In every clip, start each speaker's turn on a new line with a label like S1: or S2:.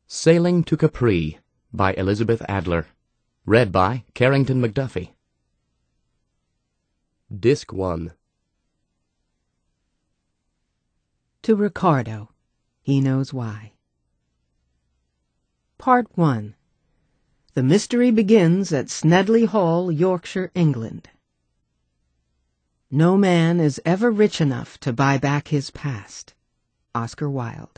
S1: Sailing to Capri by Elizabeth Adler. Read by Carrington McDuffie. Disc 1.
S2: To Ricardo, he knows why. Part 1. The mystery begins at Snedley Hall, Yorkshire, England. No man is ever rich enough to buy back his past. Oscar Wilde.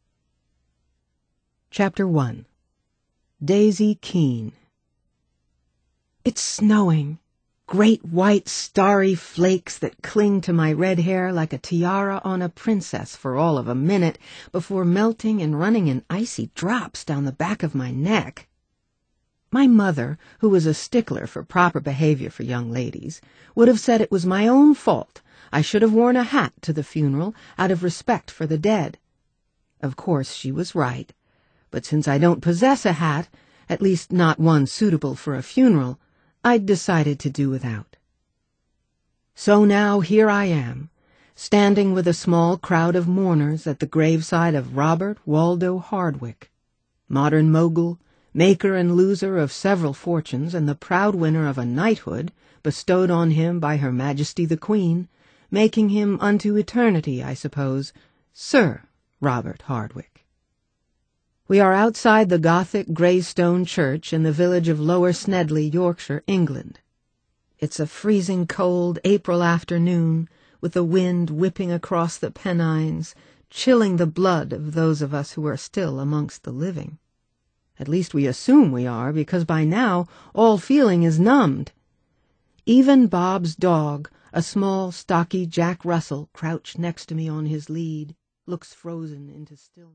S2: Chapter 1. Daisy Keene. It's snowing. Great white starry flakes that cling to my red hair like a tiara on a princess for all of a minute before melting and running in icy drops down the back of my neck. My mother, who was a stickler for proper behavior for young ladies, would have said it was my own fault. I should have worn a hat to the funeral out of respect for the dead. Of course, she was right. But since I don't possess a hat, at least not one suitable for a funeral, I'd decided to do without. So now here I am, standing with a small crowd of mourners at the graveside of Robert Waldo Hardwicke, modern mogul, maker and loser of several fortunes, and the proud winner of a knighthood bestowed on him by Her Majesty the Queen, making him unto eternity, I suppose, Sir Robert Hardwicke. We are outside the Gothic grey-stone church in the village of Lower Snedley, Yorkshire, England. It's a freezing cold April afternoon, with the wind whipping across the Pennines, chilling the blood of those of us who are still amongst the living. At least we assume we are, because by now all feeling is numbed. Even Bob's dog, a small, stocky Jack Russell, crouched next to me on his lead, looks frozen into stillness.